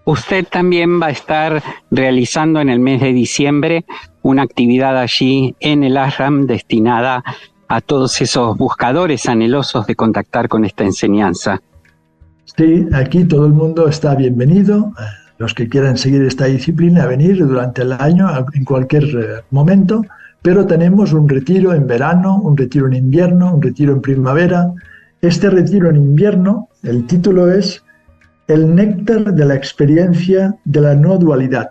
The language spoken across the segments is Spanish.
Usted también va a estar realizando en el mes de diciembre una actividad allí en el ashram destinada a todos esos buscadores anhelosos de contactar con esta enseñanza. Sí, aquí todo el mundo está bienvenido. Los que quieran seguir esta disciplina, a venir durante el año, en cualquier momento, pero tenemos un retiro en verano, un retiro en invierno, un retiro en primavera. Este retiro en invierno, el título es El néctar de la experiencia de la no dualidad.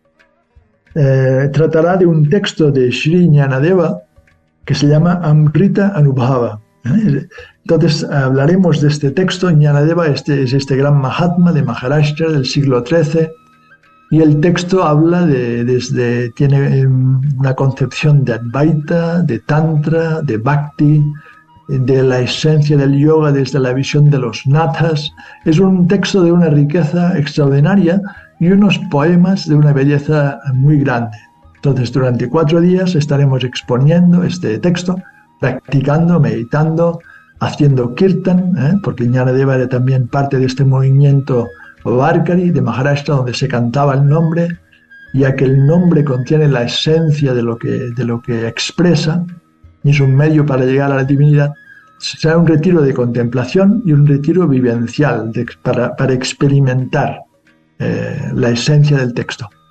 Tratará de un texto de Sri Ñanadeva que se llama Amrita Anubhava. Entonces hablaremos de este texto. Ñanadeva es este gran Mahatma de Maharashtra del siglo XIII, y el texto habla tiene una concepción de Advaita, de Tantra, de Bhakti, de la esencia del yoga desde la visión de los nathas. Es un texto de una riqueza extraordinaria y unos poemas de una belleza muy grande. Entonces, durante 4 días estaremos exponiendo este texto, practicando, meditando, haciendo kirtan, porque Ñanadeva era también parte de este movimiento Varkari de Maharashtra, donde se cantaba el nombre, ya que el nombre contiene la esencia de lo que expresa y es un medio para llegar a la divinidad. Será un retiro de contemplación y un retiro vivencial para experimentar la esencia del texto.